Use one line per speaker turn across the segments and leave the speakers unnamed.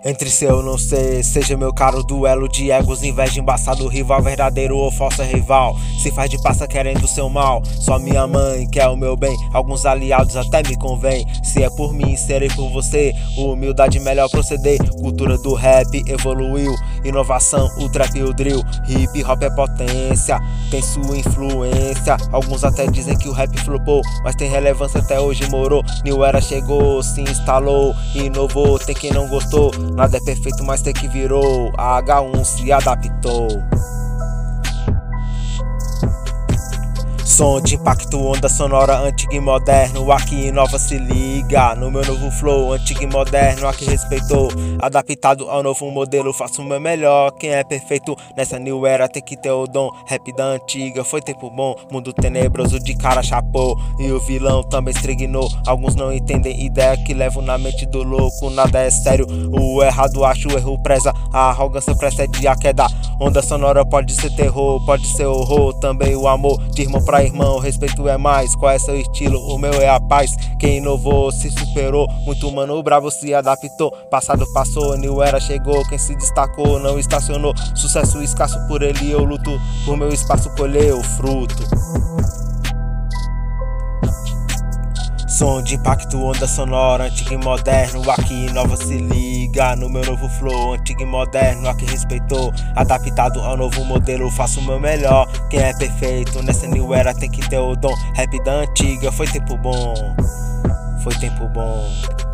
Entre seu não sei, seja meu caro duelo de egos, inveja, embaçado rival, verdadeiro ou falso rival. Se faz de passa querendo seu mal, só minha mãe quer o meu bem, alguns aliados até me convém. Se é por mim, serei por você, humildade melhor proceder. Cultura do rap evoluiu, inovação, o trap e o drill. Hip hop é potência, tem sua influência. Alguns até dizem que o rap flopou, mas tem relevância até hoje morou. New Era chegou, se instalou, inovou, tem quem não gostou. Nada é perfeito, mas tem que virou. A H1 se adaptou. Som de impacto, onda sonora, antigo e moderno. Aqui inova, se liga no meu novo flow, antigo e moderno, aqui respeitou. Adaptado ao novo modelo, faço o meu melhor. Quem é perfeito nessa new era tem que ter o dom. Rap da antiga, foi tempo bom. Mundo tenebroso de cara chapou, e o vilão também estrignou. Alguns não entendem ideia que levam na mente do louco. Nada é sério, o errado acho, o erro preza. A arrogância precede a queda. Onda sonora pode ser terror, pode ser horror. Também o amor de irmão pra irmão, respeito é mais. Qual é seu estilo? O meu é a paz. Quem inovou se superou, muito humano bravo se adaptou. Passado passou, new era chegou. Quem se destacou não estacionou. Sucesso escasso, por ele eu luto. Por meu espaço colher o fruto. Som de impacto, onda sonora, antigo e moderno. Aqui inova, se liga no meu novo flow, antigo e moderno, aqui respeitou. Adaptado ao novo modelo, faço o meu melhor. Quem é perfeito nessa new era tem que ter o dom. Rap da antiga, foi tempo bom, foi tempo bom.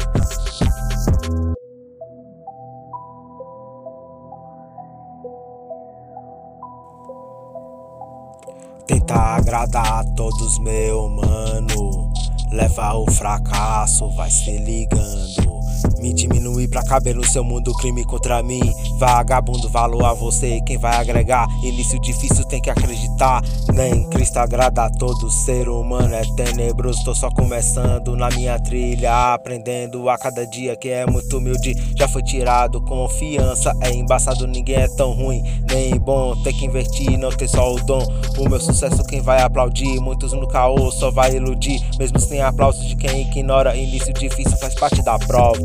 Tentar agradar a todos, meu mano, leva o fracasso, vai se ligando. Me diminuir pra caber no seu mundo, crime contra mim. Vagabundo, valor a você, quem vai agregar? Início difícil, tem que acreditar. Nem Cristo agrada a todo ser humano, é tenebroso. Tô só começando na minha trilha, aprendendo a cada dia que é muito humilde. Já foi tirado confiança, é embaçado, ninguém é tão ruim nem bom. Tem que investir, não ter só o dom. O meu sucesso quem vai aplaudir, muitos no caô só vai iludir. Mesmo sem aplausos de quem ignora, início difícil faz parte da prova.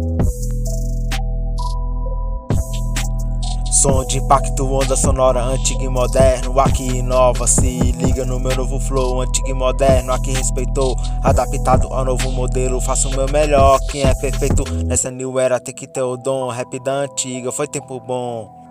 Som de impacto, onda sonora, antigo e moderno, aqui inova, se liga no meu novo flow, antigo e moderno, aqui respeitou. Adaptado ao novo modelo, faço o meu melhor. Quem é perfeito nessa new era tem que ter o dom. Rap da antiga, foi tempo bom,